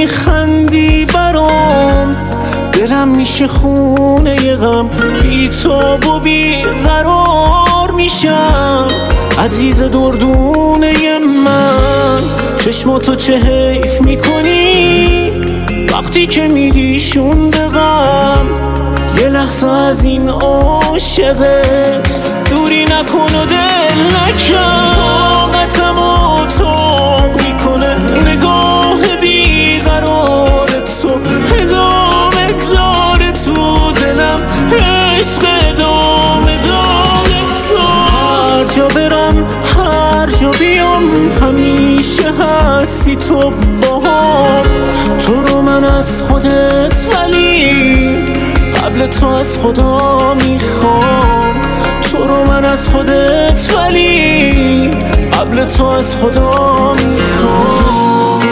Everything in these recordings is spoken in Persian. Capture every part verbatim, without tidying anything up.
میخندی برام، دلم میشه خونه غم، بی تاب و بی قرار میشم. عزیز دردونه من، چشماتو چه حیف میکنی وقتی که میریشون به غم. یه لحظه از این عاشقت دوری نکن و دل نکن. طاقتم و تو میکنه نگاه بیقرار تو، ادامه گذار تو دلم، عشق ادامه داره تو. هر جا برم هر جا بیام همیشه هستی تو باهام. تو رو من از خودت ولی قبل تو از خدا میخوام. تو رو من از خودت ولی قبل تو از خدا میخوام.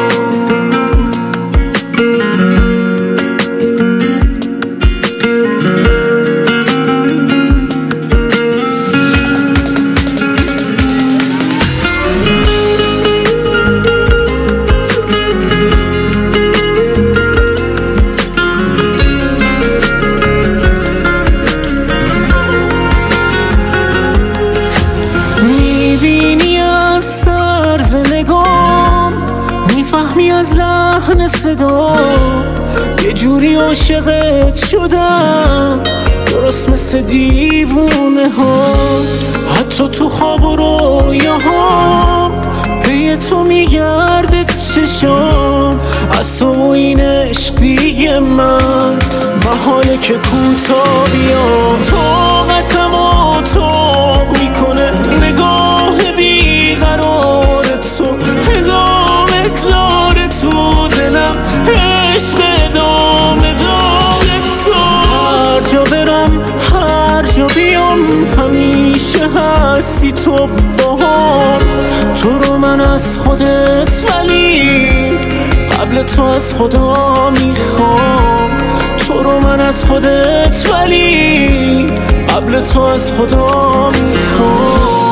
میفهمی از لحن صدا یه جوری عاشقت شدم، درست مثل دیوونه ها. حتی تو خواب و رویاهام پی تو میگرده چشام. از تو و این عشق دیگه من محاله که کوتا بیام. طاقتم و تو میکنه نگاه بیقرار تو، ادامه گذار تو دلم، عشق ادامه داره تو. هر جا برم هر جا بیام همیشه هستی تو باهام. تو رو من از خودت ولی قبل تو از خدا میخوام. تو رو من از خودت ولی قبل تو از خدا میخوام.